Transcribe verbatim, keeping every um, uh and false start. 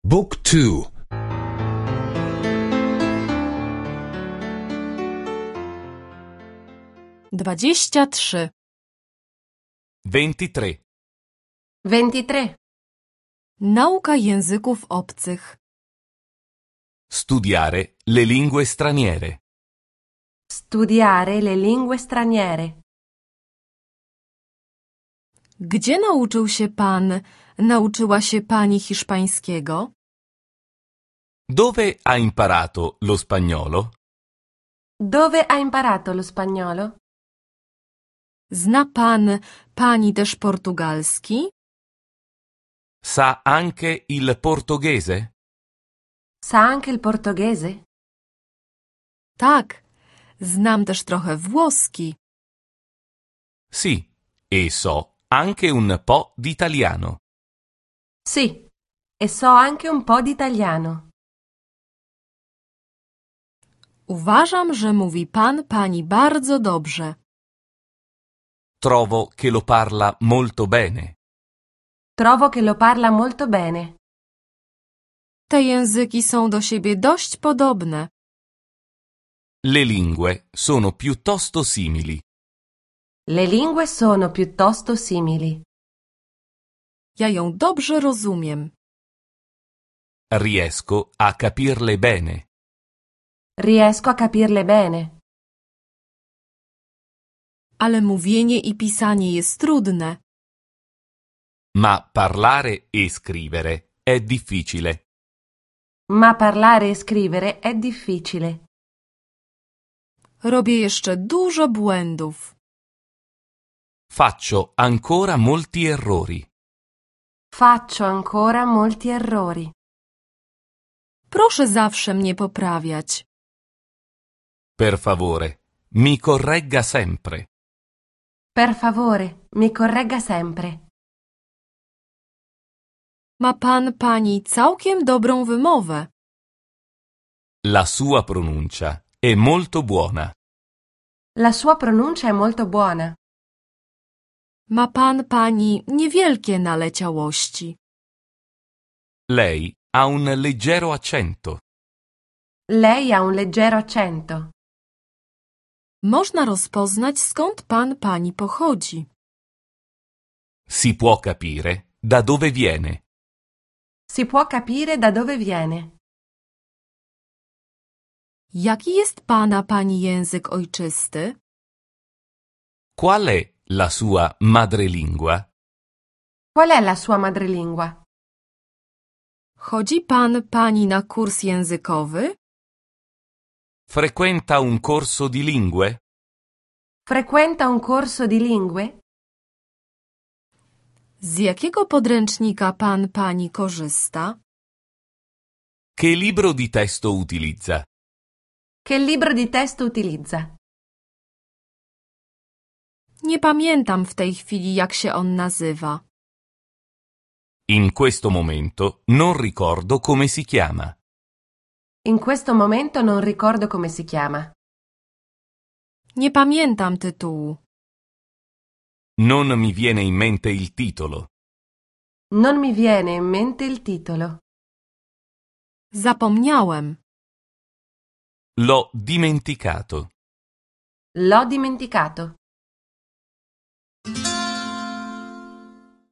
Book two. Dwadzieścia trzy. ventitré. ventitré. Nauka języków obcych. Studiare le lingue straniere. Studiare le lingue straniere. Gdzie nauczył się pan, nauczyła się pani hiszpańskiego? Dove ha imparato lo spagnolo? Dove ha imparato lo spagnolo? Zna pan, pani też portugalski? Sa anche il portoghese? Sa anche il portoghese? Tak, znam też trochę włoski. Sì, e so anche un po' d'italiano. Sì, e so anche un po' d'italiano. Uważam, że mówi pan pani bardzo dobrze. Trovo che lo parla molto bene. Trovo che lo parla molto bene. Te języki są do siebie dość podobne. Le lingue sono piuttosto simili. Le lingue sono piuttosto simili. Ja ją dobrze rozumiem. Riesco a capirle bene. Riesco a capirle bene. Ale mówienie i pisanie jest trudne. Ma parlare e scrivere è difficile. Ma parlare e scrivere è difficile. Robię jeszcze dużo błędów. Faccio ancora molti errori. Faccio ancora molti errori. Proszę zawsze mnie poprawiać. Per favore, mi corregga sempre. Per favore, mi corregga sempre. Ma pan pani całkiem dobrą wymowę. La sua pronuncia è molto buona. La sua pronuncia è molto buona. Ma pan pani niewielkie naleciałości. Lei ha un leggero accento. Lei ha un leggero accento. Można rozpoznać, skąd pan pani pochodzi. Si può capire da dove viene. Si può capire da dove viene. Jaki jest pana pani język ojczysty? Qual è la sua madrelingua? Qual è la sua madrelingua? Chodzi pan pani na kurs językowy? Frequenta un corso di lingue? Frequenta un corso di lingue? Z jakiego podręcznika pan pani korzysta? Che libro di testo utilizza? Che libro di testo utilizza? Nie pamiętam w tej chwili, jak się on nazywa. In questo momento non ricordo come si chiama. In questo momento non ricordo come si chiama. Nie pamiętam tytułu. Non mi viene in mente il titolo. Non mi viene in mente il titolo. Zapomniałem. L'ho dimenticato. L'ho dimenticato.